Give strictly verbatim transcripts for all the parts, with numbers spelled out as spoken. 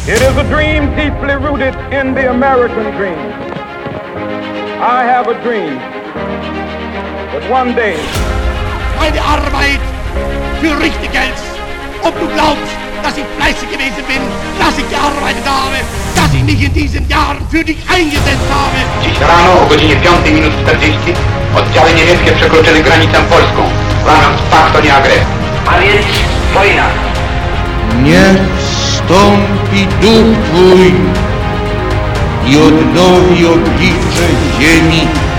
It is a dream deeply rooted in the American dream. I have a dream that one day meine Arbeit für richtig hältst. Ob du glaubst, dass ich fleißig gewesen bin, dass ich gearbeitet habe, dass ich mich in diesen Jahren für dich eingesetzt habe. Dziś rano o godzinie piątej minut czterdzieści oddziały niemieckie przekroczyły granicę polską, łamiąc pakt o nieagresji. A więc wojna. Niech wstąpi duch Twój i odnowi oblicze ziemi,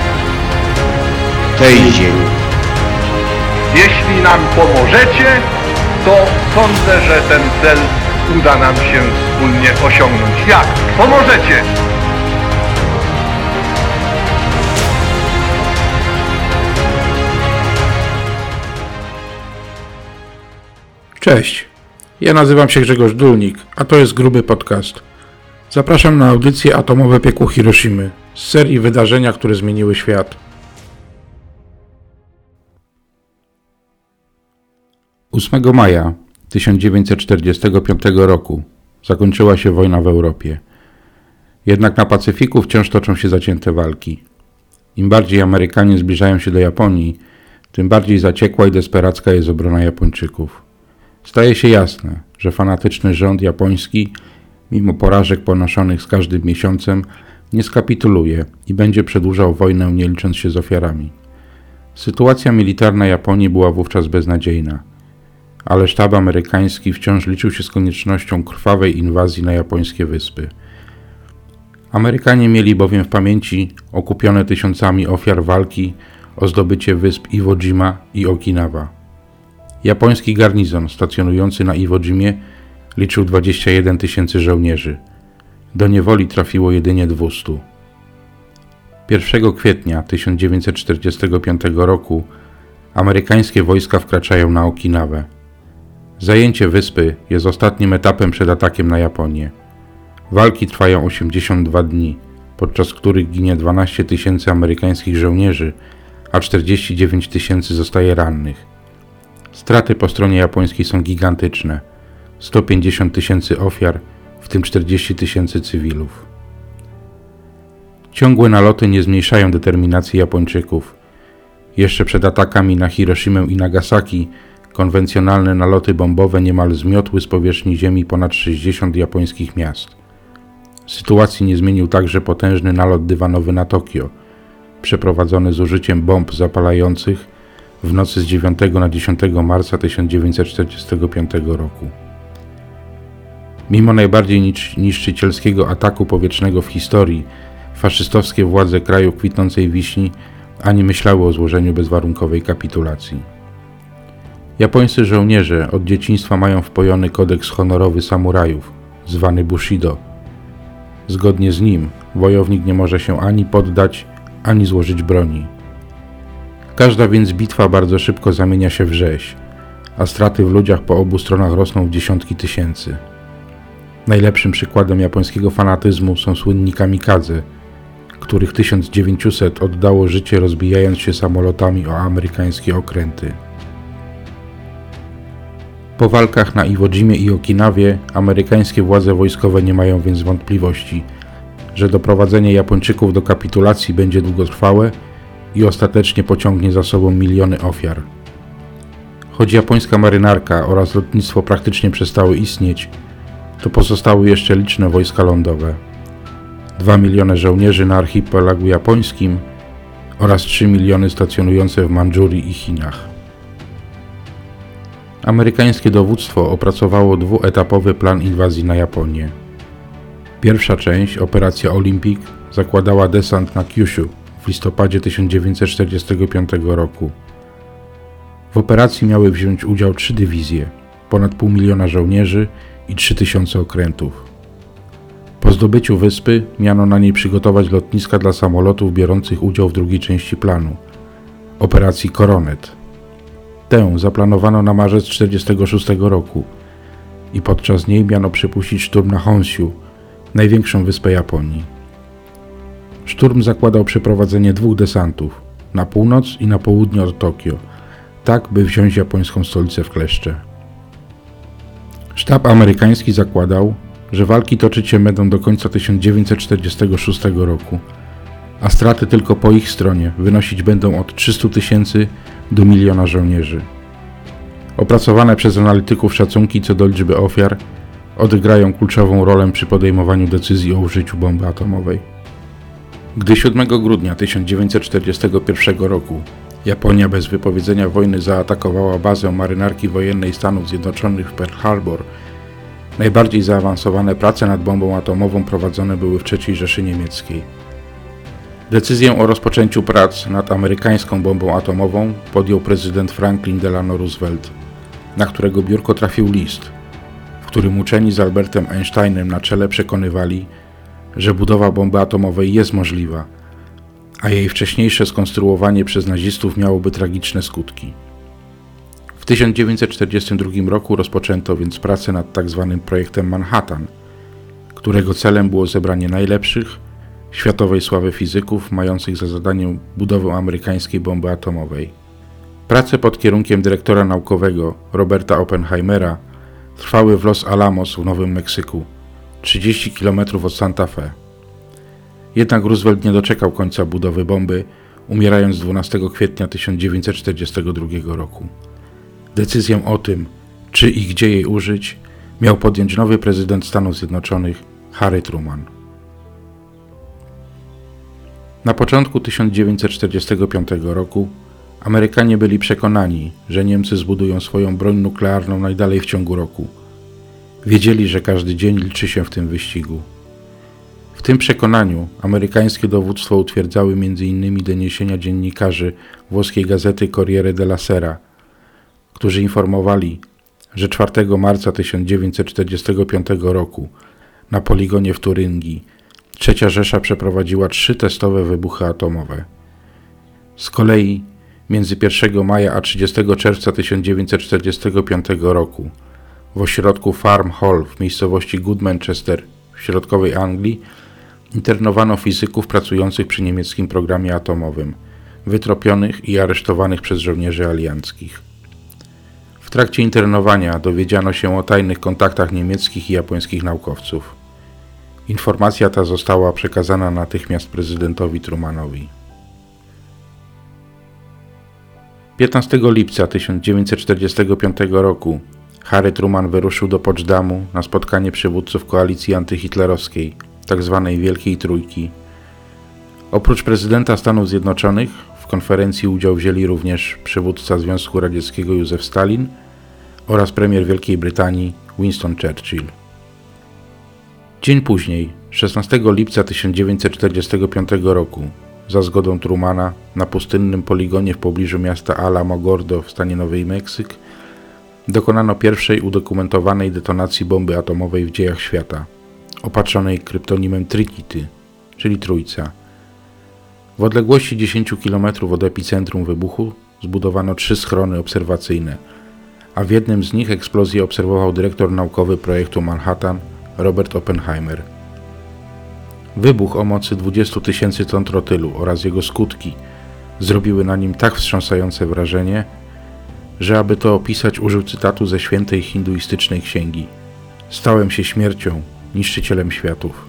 tej ziemi. Jeśli nam pomożecie, to sądzę, że ten cel uda nam się wspólnie osiągnąć. Jak? Pomożecie! Cześć, ja nazywam się Grzegorz Dulnik, a to jest Gruby Podcast. Zapraszam na audycję Atomowe piekło Hiroshimy z serii wydarzenia, które zmieniły świat. ósmego maja tysiąc dziewięćset czterdziestego piątego roku zakończyła się wojna w Europie. Jednak na Pacyfiku wciąż toczą się zacięte walki. Im bardziej Amerykanie zbliżają się do Japonii, tym bardziej zaciekła i desperacka jest obrona Japończyków. Staje się jasne, że fanatyczny rząd japoński, mimo porażek ponoszonych z każdym miesiącem, nie skapituluje i będzie przedłużał wojnę, nie licząc się z ofiarami. Sytuacja militarna Japonii była wówczas beznadziejna, ale sztab amerykański wciąż liczył się z koniecznością krwawej inwazji na japońskie wyspy. Amerykanie mieli bowiem w pamięci okupione tysiącami ofiar walki o zdobycie wysp Iwo Jima i Okinawa. Japoński garnizon stacjonujący na Iwo Jimie liczył dwadzieścia jeden tysięcy żołnierzy. Do niewoli trafiło jedynie dwustu. pierwszego kwietnia tysiąc dziewięćset czterdziestego piątego roku amerykańskie wojska wkraczają na Okinawę. Zajęcie wyspy jest ostatnim etapem przed atakiem na Japonię. Walki trwają osiemdziesiąt dwa dni, podczas których ginie dwanaście tysięcy amerykańskich żołnierzy, a czterdzieści dziewięć tysięcy zostaje rannych. Straty po stronie japońskiej są gigantyczne. sto pięćdziesiąt tysięcy ofiar, w tym czterdzieści tysięcy cywilów. Ciągłe naloty nie zmniejszają determinacji Japończyków. Jeszcze przed atakami na Hiroshimę i Nagasaki konwencjonalne naloty bombowe niemal zmiotły z powierzchni ziemi ponad sześćdziesiąt japońskich miast. Sytuacji nie zmienił także potężny nalot dywanowy na Tokio, przeprowadzony z użyciem bomb zapalających w nocy z dziewiątego na dziesiątego marca tysiąc dziewięćset czterdziestego piątego roku. Mimo najbardziej niszczycielskiego ataku powietrznego w historii, faszystowskie władze kraju kwitnącej wiśni ani myślały o złożeniu bezwarunkowej kapitulacji. Japońscy żołnierze od dzieciństwa mają wpojony kodeks honorowy samurajów, zwany Bushido. Zgodnie z nim wojownik nie może się ani poddać, ani złożyć broni. Każda więc bitwa bardzo szybko zamienia się w rzeź, a straty w ludziach po obu stronach rosną w dziesiątki tysięcy. Najlepszym przykładem japońskiego fanatyzmu są słynni kamikadze, których tysiąc dziewięćset oddało życie, rozbijając się samolotami o amerykańskie okręty. Po walkach na Iwo Jimie i Okinawie amerykańskie władze wojskowe nie mają więc wątpliwości, że doprowadzenie Japończyków do kapitulacji będzie długotrwałe i ostatecznie pociągnie za sobą miliony ofiar. Choć japońska marynarka oraz lotnictwo praktycznie przestały istnieć, to pozostały jeszcze liczne wojska lądowe. Dwa miliony żołnierzy na archipelagu japońskim oraz trzy miliony stacjonujące w Mandżurii i Chinach. Amerykańskie dowództwo opracowało dwuetapowy plan inwazji na Japonię. Pierwsza część, operacja Olympic, zakładała desant na Kyushu w listopadzie tysiąc dziewięćset czterdziestego piątego roku. W operacji miały wziąć udział trzy dywizje, ponad pół miliona żołnierzy i trzy tysiące okrętów. Po zdobyciu wyspy miano na niej przygotować lotniska dla samolotów biorących udział w drugiej części planu, operacji Coronet. Tę zaplanowano na marzec tysiąc dziewięćset czterdziestego szóstego roku i podczas niej miano przypuścić szturm na Honshu, największą wyspę Japonii. Szturm zakładał przeprowadzenie dwóch desantów, na północ i na południe od Tokio, tak by wziąć japońską stolicę w kleszcze. Sztab amerykański zakładał, że walki toczyć się będą do końca tysiąc dziewięćset czterdziestego szóstego roku, a straty tylko po ich stronie wynosić będą od trzystu tysięcy do miliona żołnierzy. Opracowane przez analityków szacunki co do liczby ofiar odegrają kluczową rolę przy podejmowaniu decyzji o użyciu bomby atomowej. Gdy siódmego grudnia tysiąc dziewięćset czterdziestego pierwszego roku Japonia bez wypowiedzenia wojny zaatakowała bazę marynarki wojennej Stanów Zjednoczonych w Pearl Harbor, najbardziej zaawansowane prace nad bombą atomową prowadzone były w trzeciej Rzeszy Niemieckiej. Decyzję o rozpoczęciu prac nad amerykańską bombą atomową podjął prezydent Franklin Delano Roosevelt, na którego biurko trafił list, w którym uczeni z Albertem Einsteinem na czele przekonywali, że budowa bomby atomowej jest możliwa, a jej wcześniejsze skonstruowanie przez nazistów miałoby tragiczne skutki. W tysiąc dziewięćset czterdziestym drugim roku rozpoczęto więc pracę nad tzw. projektem Manhattan, którego celem było zebranie najlepszych, światowej sławy fizyków mających za zadanie budowę amerykańskiej bomby atomowej. Prace pod kierunkiem dyrektora naukowego Roberta Oppenheimera trwały w Los Alamos w Nowym Meksyku, trzydzieści kilometrów od Santa Fe. Jednak Roosevelt nie doczekał końca budowy bomby, umierając dwunastego kwietnia tysiąc dziewięćset czterdziestego drugiego roku. Decyzję o tym, czy i gdzie jej użyć, miał podjąć nowy prezydent Stanów Zjednoczonych Harry Truman. Na początku tysiąc dziewięćset czterdziestego piątego roku Amerykanie byli przekonani, że Niemcy zbudują swoją broń nuklearną najdalej w ciągu roku. Wiedzieli, że każdy dzień liczy się w tym wyścigu. W tym przekonaniu amerykańskie dowództwo utwierdzały między innymi doniesienia dziennikarzy włoskiej gazety Corriere della Sera, którzy informowali, że czwartego marca tysiąc dziewięćset czterdziestego piątego roku na poligonie w Turyngii Trzecia Rzesza przeprowadziła trzy testowe wybuchy atomowe. Z kolei między pierwszego maja a trzydziestego czerwca tysiąc dziewięćset czterdziestego piątego roku w ośrodku Farm Hall w miejscowości Good Manchester w środkowej Anglii internowano fizyków pracujących przy niemieckim programie atomowym, wytropionych i aresztowanych przez żołnierzy alianckich. W trakcie internowania dowiedziano się o tajnych kontaktach niemieckich i japońskich naukowców. Informacja ta została przekazana natychmiast prezydentowi Trumanowi. piętnastego lipca tysiąc dziewięćset czterdziestego piątego roku Harry Truman wyruszył do Poczdamу na spotkanie przywódców koalicji antyhitlerowskiej, tzw. Wielkiej Trójki. Oprócz prezydenta Stanów Zjednoczonych w konferencji udział wzięli również przywódca Związku Radzieckiego Józef Stalin oraz premier Wielkiej Brytanii Winston Churchill. Dzień później, szesnastego lipca tysiąc dziewięćset czterdziestego piątego roku, za zgodą Trumana, na pustynnym poligonie w pobliżu miasta Alamogordo w stanie Nowy Meksyk dokonano pierwszej udokumentowanej detonacji bomby atomowej w dziejach świata, opatrzonej kryptonimem Trikity, czyli Trójca. W odległości dziesięciu kilometrów od epicentrum wybuchu zbudowano trzy schrony obserwacyjne, a w jednym z nich eksplozję obserwował dyrektor naukowy projektu Manhattan Robert Oppenheimer. Wybuch o mocy dwudziestu tysięcy ton trotylu oraz jego skutki zrobiły na nim tak wstrząsające wrażenie, że aby to opisać, użył cytatu ze świętej hinduistycznej księgi: „Stałem się śmiercią, niszczycielem światów”.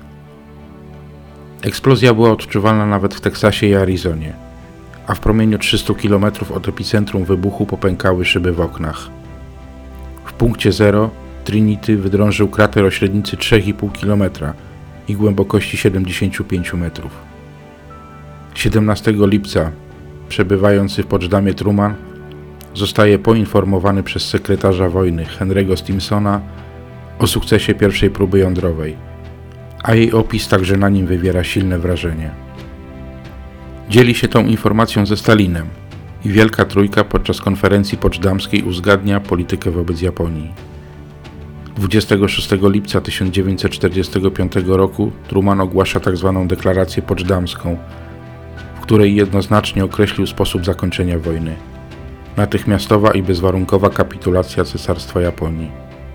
Eksplozja była odczuwalna nawet w Teksasie i Arizonie, a w promieniu trzystu kilometrów od epicentrum wybuchu popękały szyby w oknach. W punkcie zero Trinity wydrążył krater o średnicy trzy i pół kilometra i głębokości siedemdziesięciu pięciu metrów. siedemnastego lipca, przebywający w Poczdamie Truman, zostaje poinformowany przez sekretarza wojny Henry'ego Stimsona o sukcesie pierwszej próby jądrowej, a jej opis także na nim wywiera silne wrażenie. Dzieli się tą informacją ze Stalinem i Wielka Trójka podczas konferencji poczdamskiej uzgadnia politykę wobec Japonii. dwudziestego szóstego lipca tysiąc dziewięćset czterdziestego piątego roku Truman ogłasza tzw. deklarację poczdamską, w której jednoznacznie określił sposób zakończenia wojny: natychmiastowa i bezwarunkowa kapitulacja Cesarstwa Japonii.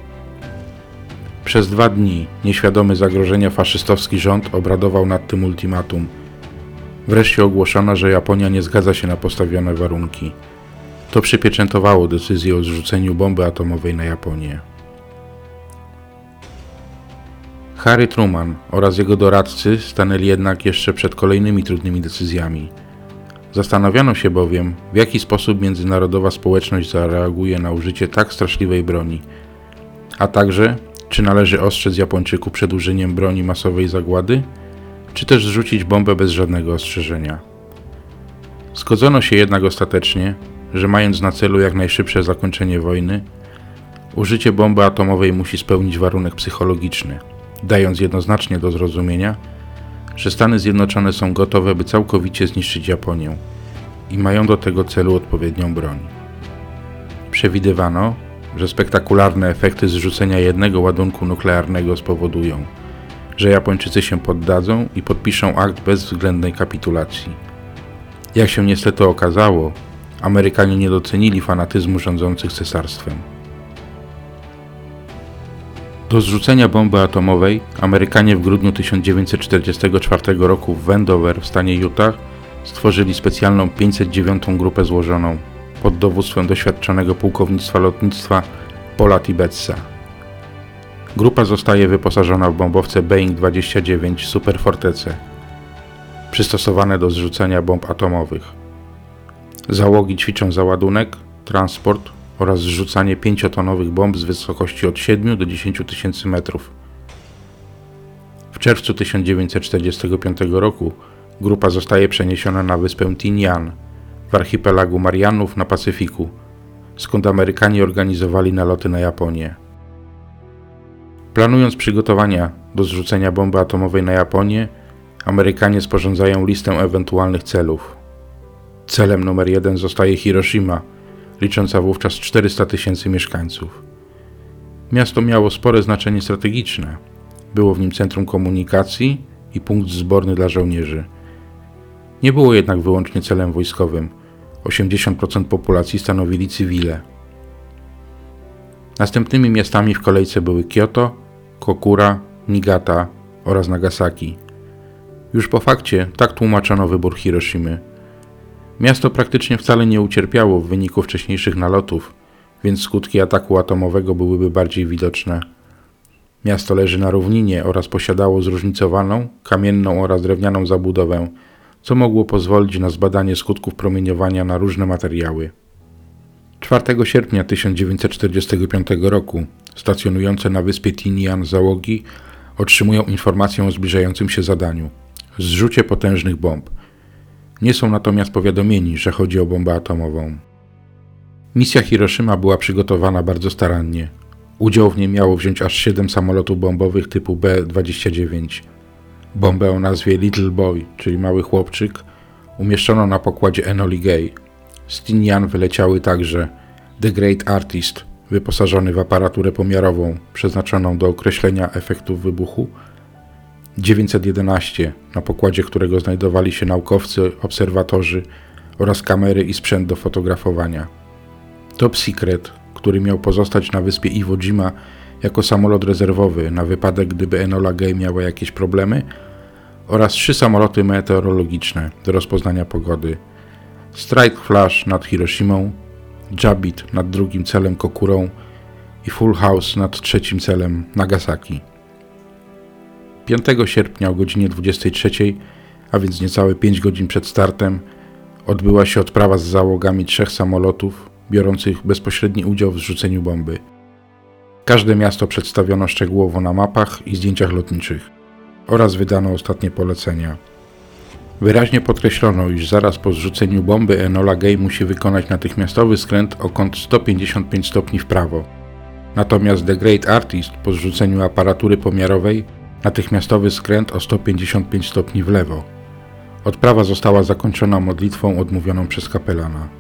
Przez dwa dni nieświadomy zagrożenia faszystowski rząd obradował nad tym ultimatum. Wreszcie ogłoszono, że Japonia nie zgadza się na postawione warunki. To przypieczętowało decyzję o zrzuceniu bomby atomowej na Japonię. Harry Truman oraz jego doradcy stanęli jednak jeszcze przed kolejnymi trudnymi decyzjami. Zastanawiano się bowiem, w jaki sposób międzynarodowa społeczność zareaguje na użycie tak straszliwej broni, a także czy należy ostrzec Japończyków przed użyciem broni masowej zagłady, czy też zrzucić bombę bez żadnego ostrzeżenia. Zgodzono się jednak ostatecznie, że mając na celu jak najszybsze zakończenie wojny, użycie bomby atomowej musi spełnić warunek psychologiczny, dając jednoznacznie do zrozumienia, że Stany Zjednoczone są gotowe, by całkowicie zniszczyć Japonię i mają do tego celu odpowiednią broń. Przewidywano, że spektakularne efekty zrzucenia jednego ładunku nuklearnego spowodują, że Japończycy się poddadzą i podpiszą akt bezwzględnej kapitulacji. Jak się niestety okazało, Amerykanie nie docenili fanatyzmu rządzących cesarstwem. Do zrzucenia bomby atomowej Amerykanie w grudniu tysiąc dziewięćset czterdziestego czwartego roku w Wendover w stanie Utah stworzyli specjalną pięćset dziewiątą grupę złożoną pod dowództwem doświadczonego pułkownictwa lotnictwa Paula Tibbetsa. Grupa zostaje wyposażona w bombowce Boeing dwadzieścia dziewięć Super Fortece, przystosowane do zrzucenia bomb atomowych. Załogi ćwiczą załadunek, transport oraz zrzucanie pięciotonowych bomb z wysokości od siedmiu do dziesięciu tysięcy metrów. W czerwcu tysiąc dziewięćset czterdziestego piątego roku grupa zostaje przeniesiona na wyspę Tinian w archipelagu Marianów na Pacyfiku, skąd Amerykanie organizowali naloty na Japonię. Planując przygotowania do zrzucenia bomby atomowej na Japonię, Amerykanie sporządzają listę ewentualnych celów. Celem numer jeden zostaje Hiroshima, licząca wówczas czterysta tysięcy mieszkańców. Miasto miało spore znaczenie strategiczne. Było w nim centrum komunikacji i punkt zborny dla żołnierzy. Nie było jednak wyłącznie celem wojskowym. osiemdziesiąt procent populacji stanowili cywile. Następnymi miastami w kolejce były Kyoto, Kokura, Niigata oraz Nagasaki. Już po fakcie tak tłumaczono wybór Hiroshimy. Miasto praktycznie wcale nie ucierpiało w wyniku wcześniejszych nalotów, więc skutki ataku atomowego byłyby bardziej widoczne. Miasto leży na równinie oraz posiadało zróżnicowaną, kamienną oraz drewnianą zabudowę, co mogło pozwolić na zbadanie skutków promieniowania na różne materiały. czwartego sierpnia tysiąc dziewięćset czterdziestego piątego roku stacjonujące na wyspie Tinian załogi otrzymują informację o zbliżającym się zadaniu – zrzucie potężnych bomb. Nie są natomiast powiadomieni, że chodzi o bombę atomową. Misja Hiroshima była przygotowana bardzo starannie. Udział w niej miało wziąć aż siedem samolotów bombowych typu B dwadzieścia dziewięć. Bombę o nazwie Little Boy, czyli mały chłopczyk, umieszczono na pokładzie Enola Gay. Z Tinian wyleciały także The Great Artist, wyposażony w aparaturę pomiarową przeznaczoną do określenia efektów wybuchu, dziewięćset jedenaście, na pokładzie którego znajdowali się naukowcy, obserwatorzy oraz kamery i sprzęt do fotografowania. Top Secret, który miał pozostać na wyspie Iwo Jima jako samolot rezerwowy na wypadek, gdyby Enola Gay miała jakieś problemy, oraz trzy samoloty meteorologiczne do rozpoznania pogody. Strike Flash nad Hiroshimą, Jabit nad drugim celem Kokurą i Full House nad trzecim celem Nagasaki. piątego sierpnia o godzinie dwudziestej trzeciej, a więc niecałe pięć godzin przed startem, odbyła się odprawa z załogami trzech samolotów biorących bezpośredni udział w zrzuceniu bomby. Każde miasto przedstawiono szczegółowo na mapach i zdjęciach lotniczych oraz wydano ostatnie polecenia. Wyraźnie podkreślono, iż zaraz po zrzuceniu bomby Enola Gay musi wykonać natychmiastowy skręt o kąt sto pięćdziesiąt pięć stopni w prawo. Natomiast The Great Artist po zrzuceniu aparatury pomiarowej natychmiastowy skręt o sto pięćdziesiąt pięć stopni w lewo. Odprawa została zakończona modlitwą odmówioną przez kapelana.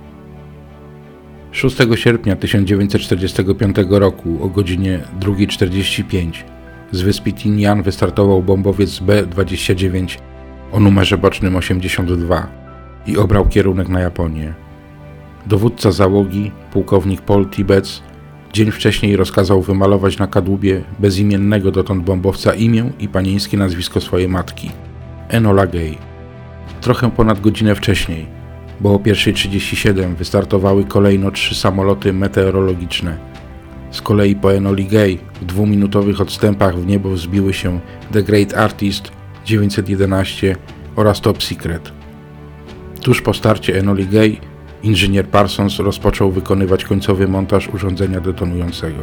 szóstego sierpnia tysiąc dziewięćset czterdziestego piątego roku o godzinie drugiej czterdzieści pięć z wyspy Tinian wystartował bombowiec B dwadzieścia dziewięć o numerze bocznym osiemdziesiąt dwa i obrał kierunek na Japonię. Dowódca załogi, pułkownik Paul Tibbets, dzień wcześniej rozkazał wymalować na kadłubie bezimiennego dotąd bombowca imię i panieńskie nazwisko swojej matki – Enola Gay. Trochę ponad godzinę wcześniej, bo o pierwsza trzydzieści siedem wystartowały kolejno trzy samoloty meteorologiczne. Z kolei po Enoli Gay w dwuminutowych odstępach w niebo wzbiły się The Great Artist dziewięćset jedenaście oraz Top Secret. Tuż po starcie Enoli Gay inżynier Parsons rozpoczął wykonywać końcowy montaż urządzenia detonującego.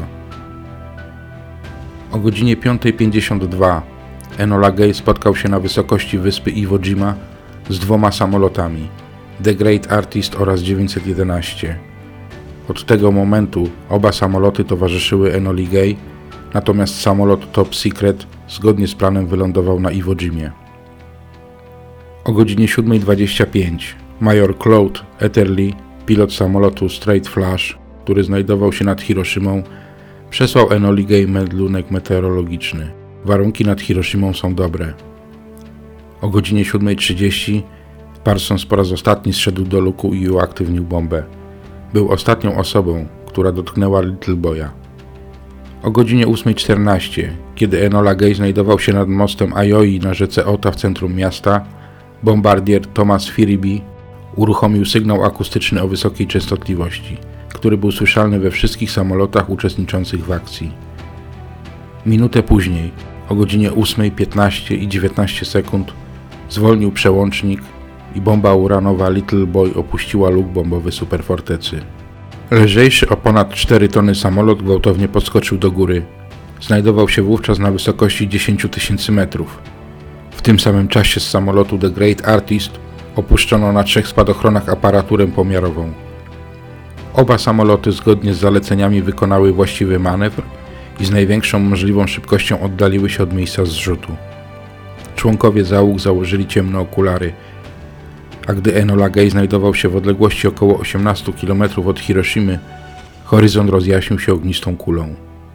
O godzinie piąta pięćdziesiąt dwa Enola Gay spotkał się na wysokości wyspy Iwo Jima z dwoma samolotami, The Great Artist oraz dziewięćset jedenaście. Od tego momentu oba samoloty towarzyszyły Enoli Gay, natomiast samolot Top Secret zgodnie z planem wylądował na Iwo Jimie. O godzinie siódma dwadzieścia pięć major Claude Etherly, pilot samolotu Straight Flash, który znajdował się nad Hiroszimą, przesłał Enoli Gay meldlunek meteorologiczny. Warunki nad Hiroszimą są dobre. O godzinie siódma trzydzieści Parsons po raz ostatni zszedł do luku i uaktywnił bombę. Był ostatnią osobą, która dotknęła Little Boya. O godzinie ósma czternaście, kiedy Enola Gay znajdował się nad mostem Aioi na rzece Ota w centrum miasta, bombardier Thomas Fireby uruchomił sygnał akustyczny o wysokiej częstotliwości, który był słyszalny we wszystkich samolotach uczestniczących w akcji. Minutę później, o godzinie ósma piętnaście i dziewiętnaście sekund, zwolnił przełącznik i bomba uranowa Little Boy opuściła luk bombowy superfortecy. Lżejszy o ponad cztery tony samolot gwałtownie podskoczył do góry. Znajdował się wówczas na wysokości dziesięć tysięcy metrów. W tym samym czasie z samolotu The Great Artist opuszczono na trzech spadochronach aparaturę pomiarową. Oba samoloty zgodnie z zaleceniami wykonały właściwy manewr i z największą możliwą szybkością oddaliły się od miejsca zrzutu. Członkowie załóg założyli ciemne okulary, a gdy Enola Gay znajdował się w odległości około osiemnaście kilometrów od Hiroshimy, horyzont rozjaśnił się ognistą kulą.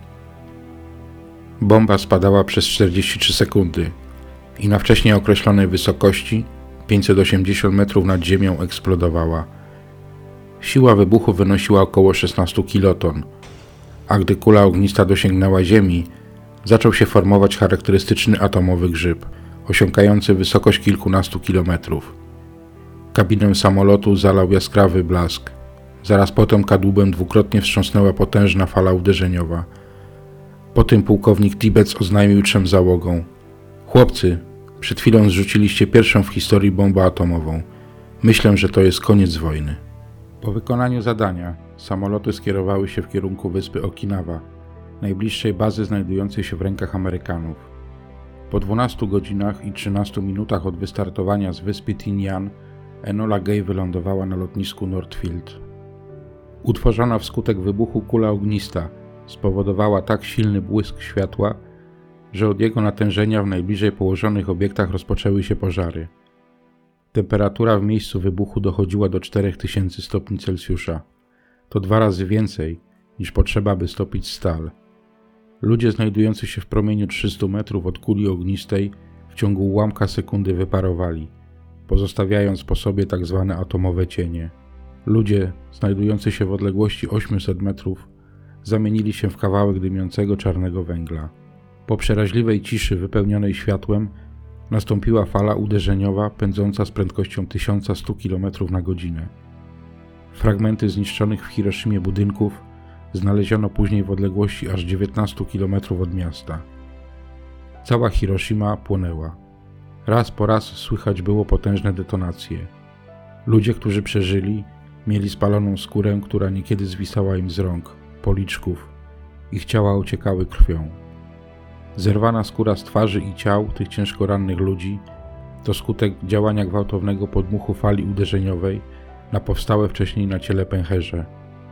Bomba spadała przez czterdzieści trzy sekundy i na wcześniej określonej wysokości, pięćset osiemdziesiąt metrów nad ziemią, eksplodowała. Siła wybuchu wynosiła około szesnaście kiloton, a gdy kula ognista dosięgnęła ziemi, zaczął się formować charakterystyczny atomowy grzyb, osiągający wysokość kilkunastu kilometrów. Kabinę samolotu zalał jaskrawy blask. Zaraz potem kadłubem dwukrotnie wstrząsnęła potężna fala uderzeniowa. Po tym pułkownik Tibbets oznajmił trzem załogom: chłopcy, przed chwilą zrzuciliście pierwszą w historii bombę atomową. Myślę, że to jest koniec wojny. Po wykonaniu zadania samoloty skierowały się w kierunku wyspy Okinawa, najbliższej bazy znajdującej się w rękach Amerykanów. Po dwunastu godzinach i trzynastu minutach od wystartowania z wyspy Tinian Enola Gay wylądowała na lotnisku Northfield. Utworzona wskutek wybuchu kula ognista spowodowała tak silny błysk światła, że od jego natężenia w najbliżej położonych obiektach rozpoczęły się pożary. Temperatura w miejscu wybuchu dochodziła do czterech tysięcy stopni Celsjusza. To dwa razy więcej niż potrzeba, by stopić stal. Ludzie znajdujący się w promieniu trzystu metrów od kuli ognistej w ciągu ułamka sekundy wyparowali, pozostawiając po sobie tak zwane atomowe cienie. Ludzie znajdujący się w odległości osiemset metrów zamienili się w kawałek dymiącego czarnego węgla. Po przeraźliwej ciszy wypełnionej światłem nastąpiła fala uderzeniowa pędząca z prędkością tysiąc sto kilometrów na godzinę. Fragmenty zniszczonych w Hiroszimie budynków znaleziono później w odległości aż dziewiętnastu kilometrów od miasta. Cała Hiroshima płonęła. Raz po raz słychać było potężne detonacje. Ludzie, którzy przeżyli, mieli spaloną skórę, która niekiedy zwisała im z rąk, policzków. Ich ciała ociekały krwią. Zerwana skóra z twarzy i ciał tych ciężko rannych ludzi to skutek działania gwałtownego podmuchu fali uderzeniowej na powstałe wcześniej na ciele pęcherze.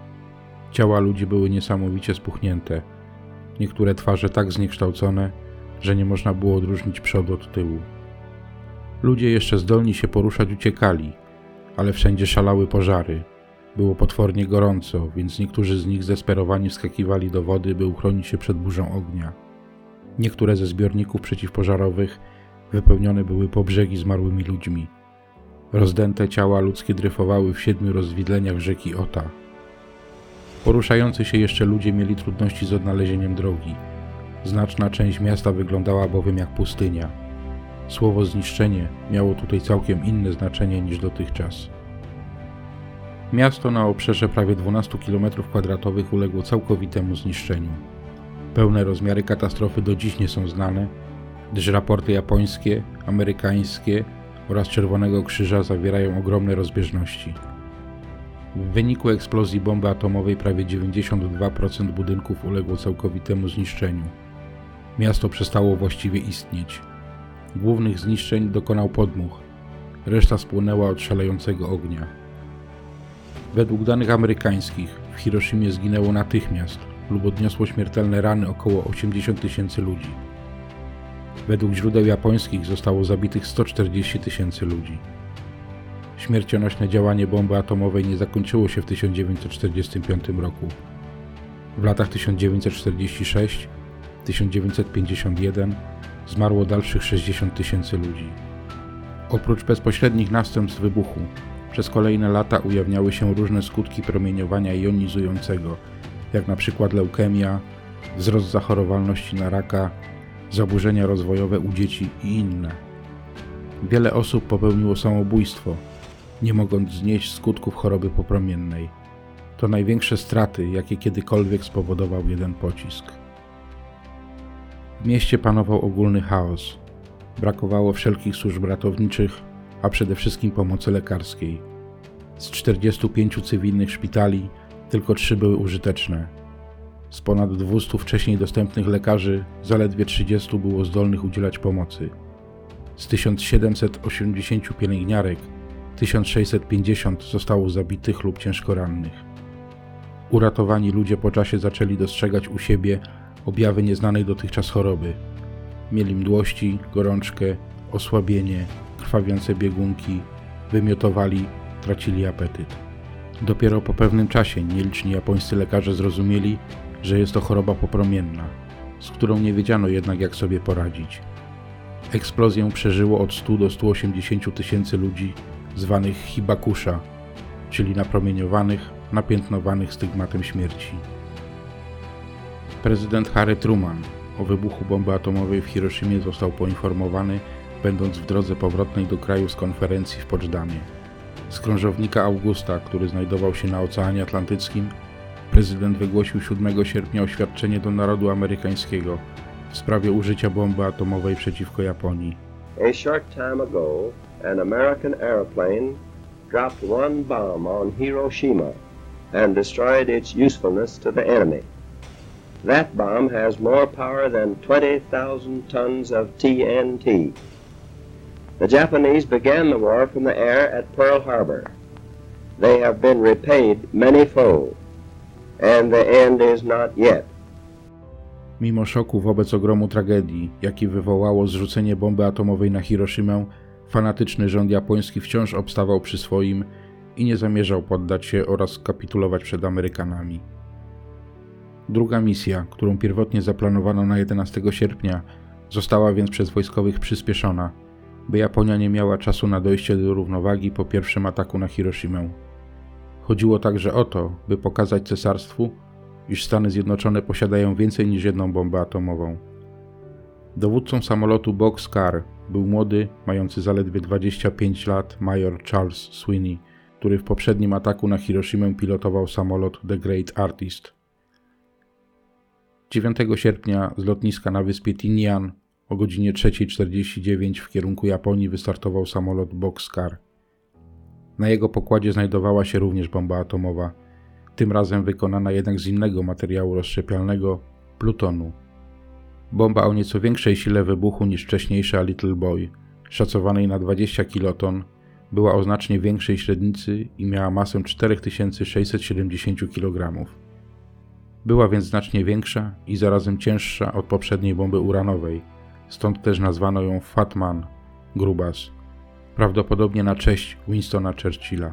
Ciała ludzi były niesamowicie spuchnięte, niektóre twarze tak zniekształcone, że nie można było odróżnić przodu od tyłu. Ludzie jeszcze zdolni się poruszać uciekali, ale wszędzie szalały pożary. Było potwornie gorąco, więc niektórzy z nich zdesperowani wskakiwali do wody, by uchronić się przed burzą ognia. Niektóre ze zbiorników przeciwpożarowych wypełnione były po brzegi zmarłymi ludźmi. Rozdęte ciała ludzkie dryfowały w siedmiu rozwidleniach rzeki Ota. Poruszający się jeszcze ludzie mieli trudności z odnalezieniem drogi. Znaczna część miasta wyglądała bowiem jak pustynia. Słowo zniszczenie miało tutaj całkiem inne znaczenie niż dotychczas. Miasto na obszarze prawie dwunastu kilometrów kwadratowych uległo całkowitemu zniszczeniu. Pełne rozmiary katastrofy do dziś nie są znane, gdyż raporty japońskie, amerykańskie oraz Czerwonego Krzyża zawierają ogromne rozbieżności. W wyniku eksplozji bomby atomowej prawie dziewięćdziesiąt dwa procent budynków uległo całkowitemu zniszczeniu. Miasto przestało właściwie istnieć. Głównych zniszczeń dokonał podmuch, reszta spłonęła od szalejącego ognia. Według danych amerykańskich w Hiroshimie zginęło natychmiast lub odniosło śmiertelne rany około osiemdziesiąt tysięcy ludzi. Według źródeł japońskich zostało zabitych sto czterdzieści tysięcy ludzi. Śmiercionośne działanie bomby atomowej nie zakończyło się w tysiąc dziewięćset czterdziestym piątym roku. W latach tysiąc dziewięćset czterdziestym szóstym do tysiąc dziewięćset pięćdziesiątego pierwszego zmarło dalszych sześćdziesiąt tysięcy ludzi. Oprócz bezpośrednich następstw wybuchu, przez kolejne lata ujawniały się różne skutki promieniowania jonizującego, jak na przykład leukemia, wzrost zachorowalności na raka, zaburzenia rozwojowe u dzieci i inne. Wiele osób popełniło samobójstwo, nie mogąc znieść skutków choroby popromiennej. To największe straty, jakie kiedykolwiek spowodował jeden pocisk. W mieście panował ogólny chaos. Brakowało wszelkich służb ratowniczych, a przede wszystkim pomocy lekarskiej. Z czterdziestu pięciu cywilnych szpitali tylko trzy były użyteczne. Z ponad dwustu wcześniej dostępnych lekarzy zaledwie trzydziestu było zdolnych udzielać pomocy. Z tysiąc siedemset osiemdziesięciu pielęgniarek tysiąc sześćset pięćdziesiąt zostało zabitych lub ciężko rannych. Uratowani ludzie po czasie zaczęli dostrzegać u siebie objawy nieznanej dotychczas choroby. Mieli mdłości, gorączkę, osłabienie, krwawiące biegunki, wymiotowali, tracili apetyt. Dopiero po pewnym czasie nieliczni japońscy lekarze zrozumieli, że jest to choroba popromienna, z którą nie wiedziano jednak jak sobie poradzić. Eksplozję przeżyło od stu do stu osiemdziesięciu tysięcy ludzi zwanych hibakusha, czyli napromieniowanych, napiętnowanych stygmatem śmierci. Prezydent Harry Truman o wybuchu bomby atomowej w Hiroshimie został poinformowany, będąc w drodze powrotnej do kraju z konferencji w Poczdamie. Z krążownika Augusta, który znajdował się na Oceanie Atlantyckim, prezydent wygłosił siódmego sierpnia oświadczenie do narodu amerykańskiego w sprawie użycia bomby atomowej przeciwko Japonii. A short time ago, an American airplane dropped one bomb on Hiroshima and destroyed its usefulness to the enemy. That bomb has more power than twenty thousand tons of T N T. The Japanese began the war from the air at Pearl Harbor. They have been repaid manyfold, and the end is not yet. Mimo szoku wobec ogromu tragedii, jaki wywołało zrzucenie bomby atomowej na Hiroshimę, fanatyczny rząd japoński wciąż obstawał przy swoim i nie zamierzał poddać się oraz kapitulować przed Amerykanami. Druga misja, którą pierwotnie zaplanowano na jedenastego sierpnia, została więc przez wojskowych przyspieszona, by Japonia nie miała czasu na dojście do równowagi po pierwszym ataku na Hiroshimę. Chodziło także o to, by pokazać cesarstwu, iż Stany Zjednoczone posiadają więcej niż jedną bombę atomową. Dowódcą samolotu Bockscar był młody, mający zaledwie dwadzieścia pięć lat major Charles Sweeney, który w poprzednim ataku na Hiroshimę pilotował samolot The Great Artist. dziewiątego sierpnia z lotniska na wyspie Tinian o godzinie trzeciej czterdzieści dziewięć w kierunku Japonii wystartował samolot Bockscar. Na jego pokładzie znajdowała się również bomba atomowa, tym razem wykonana jednak z innego materiału rozszczepialnego – plutonu. Bomba o nieco większej sile wybuchu niż wcześniejsza Little Boy, szacowanej na dwadzieścia kiloton, była o znacznie większej średnicy i miała masę cztery tysiące sześćset siedemdziesiąt kilogramów. Była więc znacznie większa i zarazem cięższa od poprzedniej bomby uranowej, stąd też nazwano ją Fat Man, grubas, prawdopodobnie na cześć Winstona Churchilla.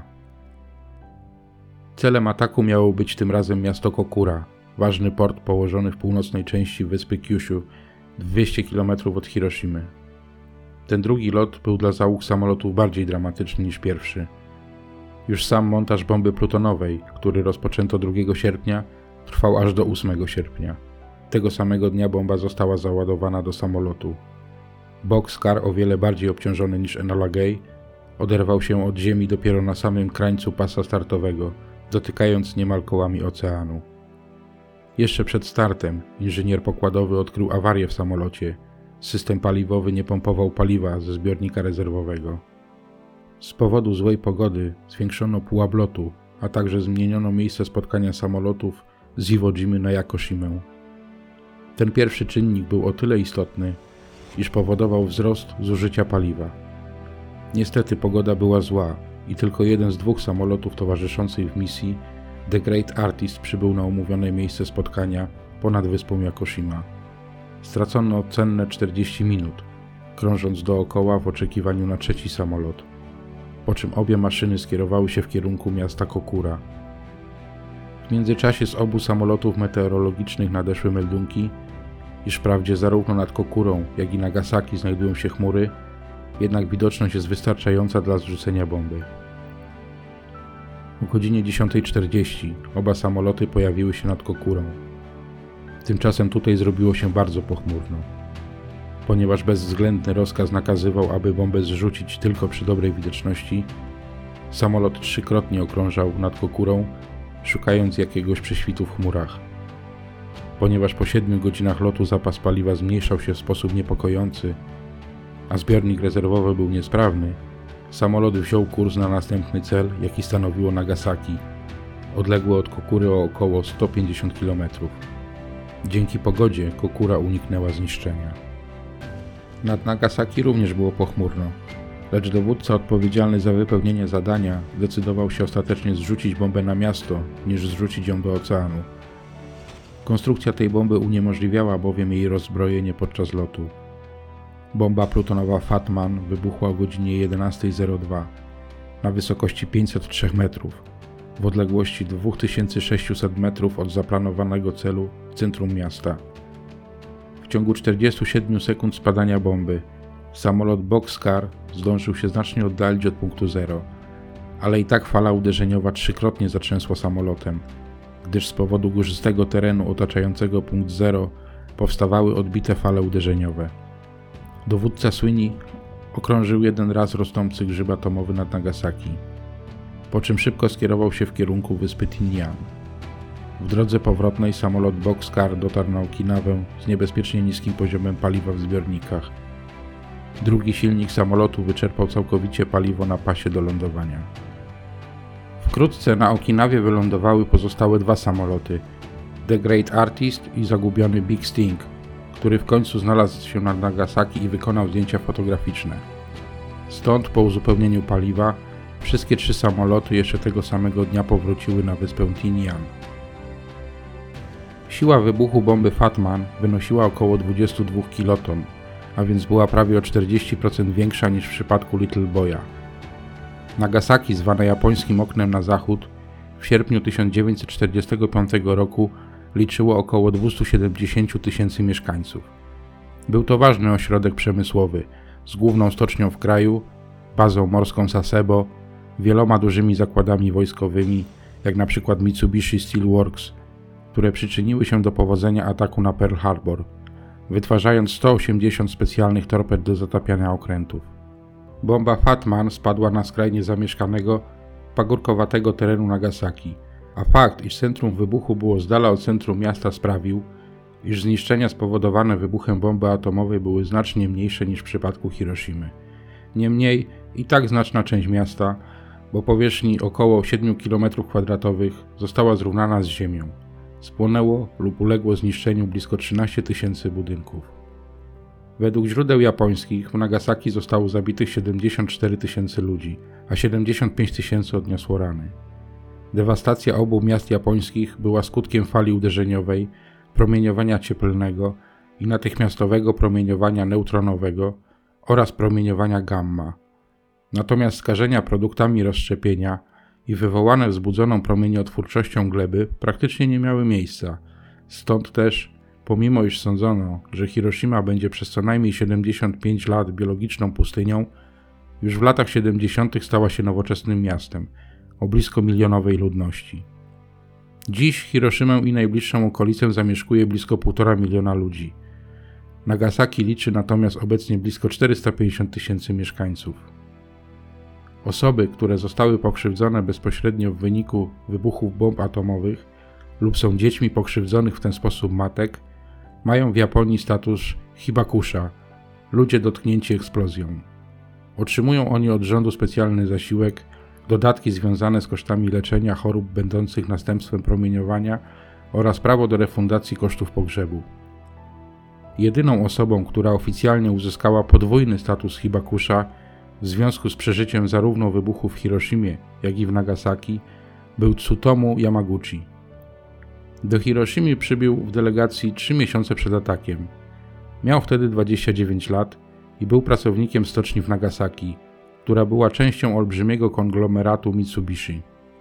Celem ataku miało być tym razem miasto Kokura, ważny port położony w północnej części wyspy Kyushu, dwieście kilometrów od Hiroshimy. Ten drugi lot był dla załóg samolotów bardziej dramatyczny niż pierwszy. Już sam montaż bomby plutonowej, który rozpoczęto drugiego sierpnia, trwał aż do ósmego sierpnia. Tego samego dnia bomba została załadowana do samolotu. Bockscar, o wiele bardziej obciążony niż Enola Gay, Oderwał się od ziemi dopiero na samym krańcu pasa startowego, dotykając niemal kołami oceanu. Jeszcze przed startem inżynier pokładowy odkrył awarię w samolocie. System paliwowy nie pompował paliwa ze zbiornika rezerwowego. Z powodu złej pogody zwiększono pułap lotu, a także zmieniono miejsce spotkania samolotów z Iwo Jimy na Yakoshimę. Ten pierwszy czynnik był o tyle istotny, iż powodował wzrost zużycia paliwa. Niestety pogoda była zła i tylko jeden z dwóch samolotów towarzyszących w misji, The Great Artist, przybył na umówione miejsce spotkania ponad wyspą Yakoshima. Stracono cenne czterdzieści minut, krążąc dookoła w oczekiwaniu na trzeci samolot, po czym obie maszyny skierowały się w kierunku miasta Kokura. W międzyczasie z obu samolotów meteorologicznych nadeszły meldunki, iż wprawdzie zarówno nad Kokurą, jak i Nagasaki znajdują się chmury, jednak widoczność jest wystarczająca dla zrzucenia bomby. O godzinie dziesiątej czterdzieści oba samoloty pojawiły się nad Kokurą. Tymczasem tutaj zrobiło się bardzo pochmurno. Ponieważ bezwzględny rozkaz nakazywał, aby bombę zrzucić tylko przy dobrej widoczności, samolot trzykrotnie okrążał nad Kokurą, szukając jakiegoś prześwitu w chmurach. Ponieważ po siedmiu godzinach lotu zapas paliwa zmniejszał się w sposób niepokojący, a zbiornik rezerwowy był niesprawny, samolot wziął kurs na następny cel, jaki stanowiło Nagasaki, odległe od Kokury o około sto pięćdziesiąt kilometrów. Dzięki pogodzie Kokura uniknęła zniszczenia. Nad Nagasaki również było pochmurno, lecz dowódca odpowiedzialny za wypełnienie zadania zdecydował się ostatecznie zrzucić bombę na miasto, niż zrzucić ją do oceanu. Konstrukcja tej bomby uniemożliwiała bowiem jej rozzbrojenie podczas lotu. Bomba plutonowa Fatman wybuchła o godzinie jedenastej zero dwa na wysokości pięćset trzy metrów, w odległości dwa tysiące sześćset metrów od zaplanowanego celu w centrum miasta. W ciągu czterdziestu siedmiu sekund spadania bomby samolot Boxcar zdążył się znacznie oddalić od punktu zero, ale i tak fala uderzeniowa trzykrotnie zatrzęsła samolotem, gdyż z powodu górzystego terenu otaczającego punkt zero powstawały odbite fale uderzeniowe. Dowódca Sweeney okrążył jeden raz rosnący grzyb atomowy nad Nagasaki, po czym szybko skierował się w kierunku wyspy Tinian. W drodze powrotnej samolot Boxcar dotarł na Okinawę z niebezpiecznie niskim poziomem paliwa w zbiornikach. Drugi silnik samolotu wyczerpał całkowicie paliwo na pasie do lądowania. Wkrótce na Okinawie wylądowały pozostałe dwa samoloty, The Great Artist i zagubiony Big Sting, który w końcu znalazł się nad Nagasaki i wykonał zdjęcia fotograficzne. Stąd po uzupełnieniu paliwa wszystkie trzy samoloty jeszcze tego samego dnia powróciły na wyspę Tinian. Siła wybuchu bomby Fatman wynosiła około dwadzieścia dwa kiloton, a więc była prawie o czterdzieści procent większa niż w przypadku Little Boya. Nagasaki, zwane japońskim oknem na zachód, w sierpniu tysiąc dziewięćset czterdziestego piątego roku liczyło około dwieście siedemdziesiąt tysięcy mieszkańców. Był to ważny ośrodek przemysłowy z główną stocznią w kraju, bazą morską Sasebo, wieloma dużymi zakładami wojskowymi, jak na przykład Mitsubishi Steel Works, które przyczyniły się do powodzenia ataku na Pearl Harbor, wytwarzając sto osiemdziesiąt specjalnych torped do zatapiania okrętów. Bomba Fatman spadła na skrajnie zamieszkanego, pagórkowatego terenu Nagasaki, a fakt, iż centrum wybuchu było z dala od centrum miasta sprawił, iż zniszczenia spowodowane wybuchem bomby atomowej były znacznie mniejsze niż w przypadku Hiroshimy. Niemniej i tak znaczna część miasta, bo powierzchni około siedmiu kilometrów kwadratowych, została zrównana z ziemią. Spłonęło lub uległo zniszczeniu blisko trzynaście tysięcy budynków. Według źródeł japońskich w Nagasaki zostało zabitych siedemdziesiąt cztery tysiące ludzi, a siedemdziesiąt pięć tysięcy odniosło rany. Dewastacja obu miast japońskich była skutkiem fali uderzeniowej, promieniowania cieplnego i natychmiastowego promieniowania neutronowego oraz promieniowania gamma. Natomiast skażenia produktami rozszczepienia i wywołane wzbudzoną promieniotwórczością gleby praktycznie nie miały miejsca. Stąd też, pomimo iż sądzono, że Hiroshima będzie przez co najmniej siedemdziesiąt pięć lat biologiczną pustynią, już w latach siedemdziesiątych stała się nowoczesnym miastem o blisko milionowej ludności. Dziś Hiroshimę i najbliższą okolicę zamieszkuje blisko półtora miliona ludzi. Nagasaki liczy natomiast obecnie blisko czterysta pięćdziesiąt tysięcy mieszkańców. Osoby, które zostały pokrzywdzone bezpośrednio w wyniku wybuchów bomb atomowych lub są dziećmi pokrzywdzonych w ten sposób matek, mają w Japonii status hibakusha, ludzie dotknięci eksplozją. Otrzymują oni od rządu specjalny zasiłek, dodatki związane z kosztami leczenia chorób będących następstwem promieniowania oraz prawo do refundacji kosztów pogrzebu. Jedyną osobą, która oficjalnie uzyskała podwójny status hibakusha w związku z przeżyciem zarówno wybuchu w Hiroshimie, jak i w Nagasaki, był Tsutomu Yamaguchi. Do Hiroshimy przybył w delegacji trzy miesiące przed atakiem. Miał wtedy dwadzieścia dziewięć lat i był pracownikiem stoczni w Nagasaki, która była częścią olbrzymiego konglomeratu Mitsubishi.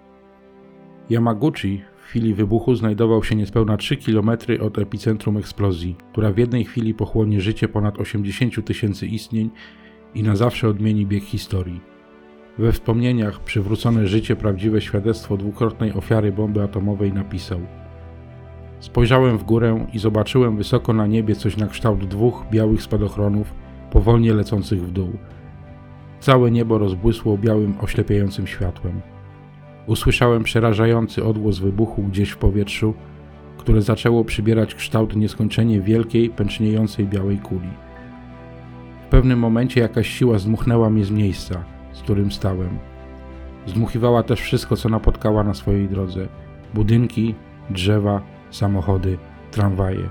Yamaguchi w chwili wybuchu znajdował się niespełna trzy kilometry od epicentrum eksplozji, która w jednej chwili pochłonie życie ponad osiemdziesięciu tysięcy istnień i na zawsze odmieni bieg historii. We wspomnieniach przywrócone życie prawdziwe świadectwo dwukrotnej ofiary bomby atomowej napisał: Spojrzałem w górę i zobaczyłem wysoko na niebie coś na kształt dwóch białych spadochronów powolnie lecących w dół. Całe niebo rozbłysło białym, oślepiającym światłem. Usłyszałem przerażający odgłos wybuchu gdzieś w powietrzu, które zaczęło przybierać kształt nieskończenie wielkiej, pęczniejącej białej kuli. W pewnym momencie jakaś siła zdmuchnęła mnie z miejsca, z którym stałem. Zdmuchiwała też wszystko, co napotkała na swojej drodze. Budynki, drzewa, samochody, tramwaje.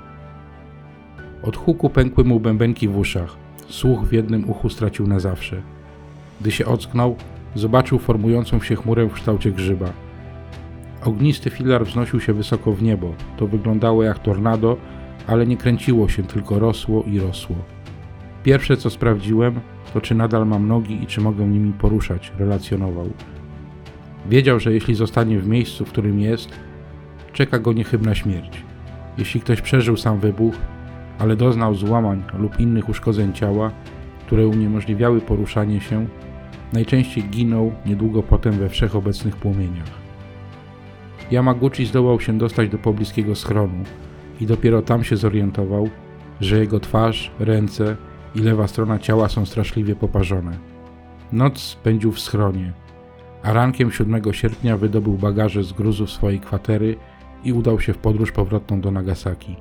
Od huku pękły mu bębenki w uszach. Słuch w jednym uchu stracił na zawsze. Gdy się ocknął, zobaczył formującą się chmurę w kształcie grzyba. Ognisty filar wznosił się wysoko w niebo. To wyglądało jak tornado, ale nie kręciło się, tylko rosło i rosło. Pierwsze, co sprawdziłem, to czy nadal mam nogi i czy mogę nimi poruszać, relacjonował. Wiedział, że jeśli zostanie w miejscu, w którym jest, czeka go niechybna śmierć. Jeśli ktoś przeżył sam wybuch, ale doznał złamań lub innych uszkodzeń ciała, które uniemożliwiały poruszanie się, najczęściej ginął niedługo potem we wszechobecnych płomieniach. Yamaguchi zdołał się dostać do pobliskiego schronu i dopiero tam się zorientował, że jego twarz, ręce i lewa strona ciała są straszliwie poparzone. Noc spędził w schronie, a rankiem siódmego sierpnia wydobył bagaże z gruzów swojej kwatery i udał się w podróż powrotną do Nagasaki.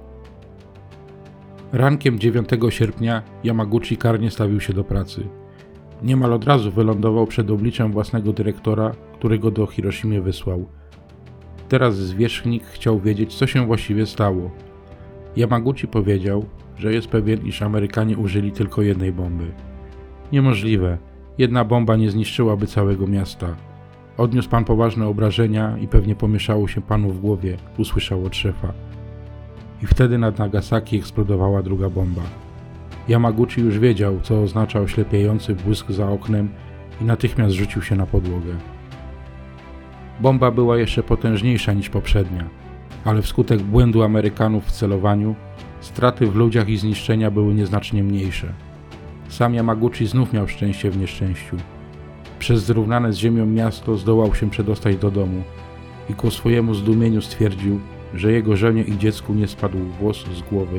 Rankiem dziewiątego sierpnia Yamaguchi karnie stawił się do pracy. Niemal od razu wylądował przed obliczem własnego dyrektora, który go do Hiroshimy wysłał. Teraz zwierzchnik chciał wiedzieć, co się właściwie stało. Yamaguchi powiedział, że jest pewien, iż Amerykanie użyli tylko jednej bomby. Niemożliwe. Jedna bomba nie zniszczyłaby całego miasta. Odniósł pan poważne obrażenia i pewnie pomieszało się panu w głowie, usłyszał od szefa. I wtedy nad Nagasaki eksplodowała druga bomba. Yamaguchi już wiedział, co oznacza oślepiający błysk za oknem i natychmiast rzucił się na podłogę. Bomba była jeszcze potężniejsza niż poprzednia, ale wskutek błędu Amerykanów w celowaniu, straty w ludziach i zniszczenia były nieznacznie mniejsze. Sam Yamaguchi znów miał szczęście w nieszczęściu. Przez zrównane z ziemią miasto zdołał się przedostać do domu i ku swojemu zdumieniu stwierdził, że jego żonie i dziecku nie spadł włos z głowy.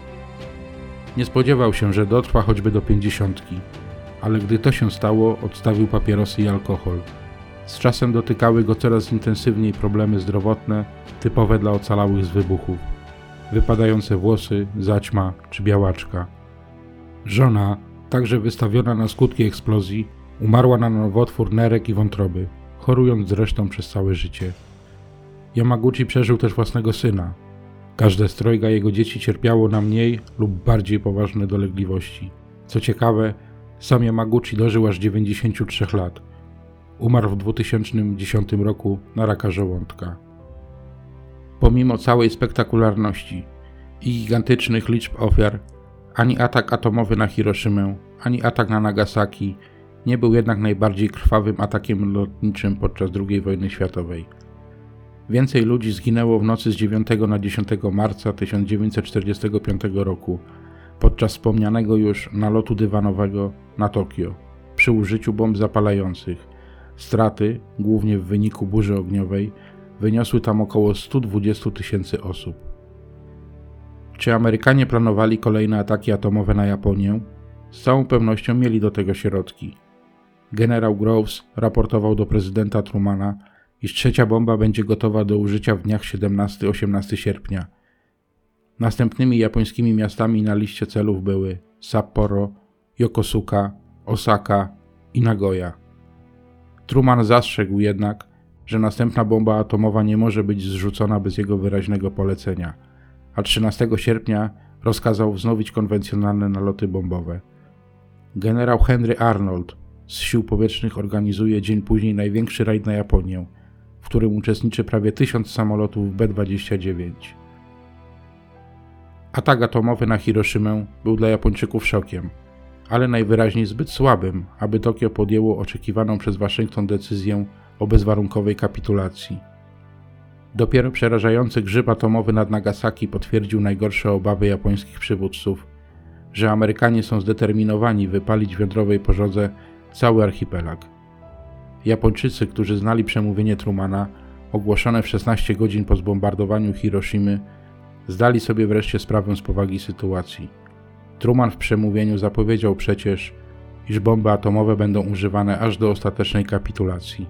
Nie spodziewał się, że dotrwa choćby do pięćdziesiątki, ale gdy to się stało, odstawił papierosy i alkohol. Z czasem dotykały go coraz intensywniej problemy zdrowotne, typowe dla ocalałych z wybuchów. Wypadające włosy, zaćma czy białaczka. Żona, także wystawiona na skutki eksplozji, umarła na nowotwór nerek i wątroby, chorując zresztą przez całe życie. Yamaguchi przeżył też własnego syna. Każde z trojga jego dzieci cierpiało na mniej lub bardziej poważne dolegliwości. Co ciekawe, sam Yamaguchi dożył aż dziewięćdziesięciu trzech lat. Umarł w dwa tysiące dziesiątym roku na raka żołądka. Pomimo całej spektakularności i gigantycznych liczb ofiar, ani atak atomowy na Hiroszimę, ani atak na Nagasaki nie był jednak najbardziej krwawym atakiem lotniczym podczas drugiej wojny światowej. Więcej ludzi zginęło w nocy z dziewiątego na dziesiątego marca tysiąc dziewięćset czterdziestego piątego roku podczas wspomnianego już nalotu dywanowego na Tokio przy użyciu bomb zapalających. Straty, głównie w wyniku burzy ogniowej, wyniosły tam około stu dwudziestu tysięcy osób. Czy Amerykanie planowali kolejne ataki atomowe na Japonię? Z całą pewnością mieli do tego środki. Generał Groves raportował do prezydenta Trumana, iż trzecia bomba będzie gotowa do użycia w dniach siedemnastego do osiemnastego sierpnia. Następnymi japońskimi miastami na liście celów były Sapporo, Yokosuka, Osaka i Nagoya. Truman zastrzegł jednak, że następna bomba atomowa nie może być zrzucona bez jego wyraźnego polecenia, a trzynastego sierpnia rozkazał wznowić konwencjonalne naloty bombowe. Generał Henry Arnold z sił powietrznych organizuje dzień później największy rajd na Japonię, w którym uczestniczy prawie tysiąc samolotów B dwadzieścia dziewięć. Atak atomowy na Hiroszimę był dla Japończyków szokiem, ale najwyraźniej zbyt słabym, aby Tokio podjęło oczekiwaną przez Waszyngton decyzję o bezwarunkowej kapitulacji. Dopiero przerażający grzyb atomowy nad Nagasaki potwierdził najgorsze obawy japońskich przywódców, że Amerykanie są zdeterminowani wypalić w jądrowej pożodze cały archipelag. Japończycy, którzy znali przemówienie Trumana, ogłoszone w szesnaście godzin po zbombardowaniu Hiroshimy, zdali sobie wreszcie sprawę z powagi sytuacji. Truman w przemówieniu zapowiedział przecież, iż bomby atomowe będą używane aż do ostatecznej kapitulacji.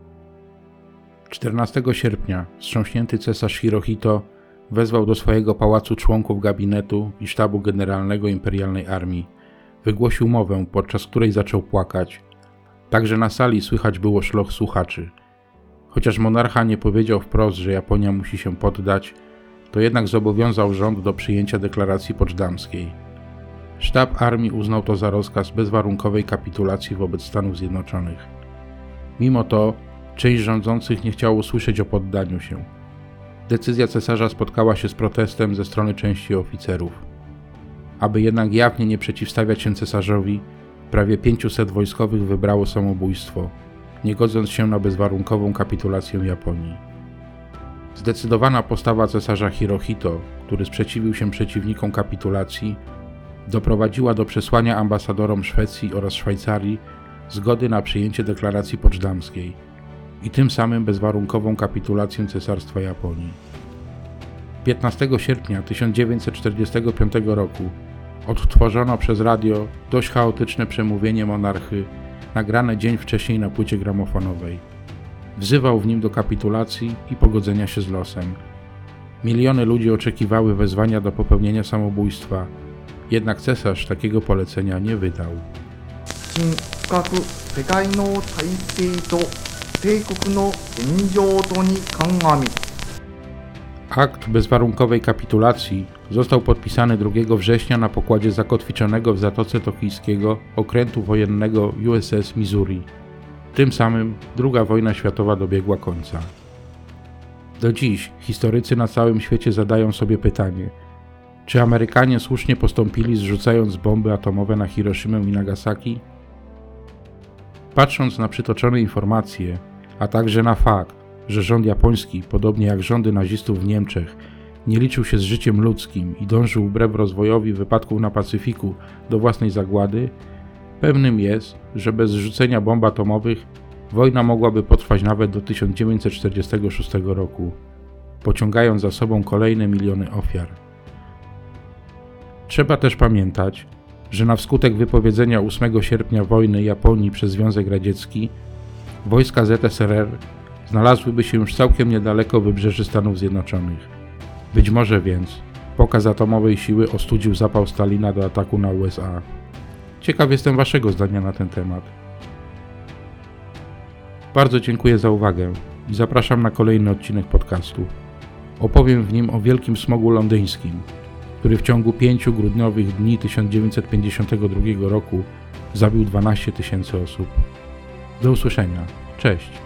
czternastego sierpnia wstrząśnięty cesarz Hirohito wezwał do swojego pałacu członków gabinetu i sztabu generalnego imperialnej armii. Wygłosił mowę, podczas której zaczął płakać. Także na sali słychać było szloch słuchaczy. Chociaż monarcha nie powiedział wprost, że Japonia musi się poddać, to jednak zobowiązał rząd do przyjęcia deklaracji poczdamskiej. Sztab armii uznał to za rozkaz bezwarunkowej kapitulacji wobec Stanów Zjednoczonych. Mimo to część rządzących nie chciało słyszeć o poddaniu się. Decyzja cesarza spotkała się z protestem ze strony części oficerów. Aby jednak jawnie nie przeciwstawiać się cesarzowi, prawie pięciuset wojskowych wybrało samobójstwo, nie godząc się na bezwarunkową kapitulację Japonii. Zdecydowana postawa cesarza Hirohito, który sprzeciwił się przeciwnikom kapitulacji, doprowadziła do przesłania ambasadorom Szwecji oraz Szwajcarii zgody na przyjęcie deklaracji poczdamskiej i tym samym bezwarunkową kapitulację Cesarstwa Japonii. piętnastego sierpnia tysiąc dziewięćset czterdziestego piątego roku odtworzono przez radio dość chaotyczne przemówienie monarchy, nagrane dzień wcześniej na płycie gramofonowej. Wzywał w nim do kapitulacji i pogodzenia się z losem. Miliony ludzi oczekiwały wezwania do popełnienia samobójstwa, jednak cesarz takiego polecenia nie wydał. Akt bezwarunkowej kapitulacji został podpisany drugiego września na pokładzie zakotwiczonego w Zatoce Tokijskiego okrętu wojennego U S S Missouri. Tym samym druga wojna światowa dobiegła końca. Do dziś historycy na całym świecie zadają sobie pytanie, czy Amerykanie słusznie postąpili, zrzucając bomby atomowe na Hiroszimę i Nagasaki? Patrząc na przytoczone informacje, a także na fakt, że rząd japoński, podobnie jak rządy nazistów w Niemczech, nie liczył się z życiem ludzkim i dążył wbrew rozwojowi wypadków na Pacyfiku do własnej zagłady, pewnym jest, że bez zrzucenia bomb atomowych wojna mogłaby potrwać nawet do tysiąc dziewięćset czterdziestego szóstego roku, pociągając za sobą kolejne miliony ofiar. Trzeba też pamiętać, że na wskutek wypowiedzenia ósmego sierpnia wojny Japonii przez Związek Radziecki, wojska Z S R R znalazłyby się już całkiem niedaleko wybrzeży Stanów Zjednoczonych. Być może więc pokaz atomowej siły ostudził zapał Stalina do ataku na U S A. Ciekaw jestem waszego zdania na ten temat. Bardzo dziękuję za uwagę i zapraszam na kolejny odcinek podcastu. Opowiem w nim o wielkim smogu londyńskim, który w ciągu pięciu grudniowych dni tysiąc dziewięćset pięćdziesiątego drugiego roku zabił dwanaście tysięcy osób. Do usłyszenia. Cześć.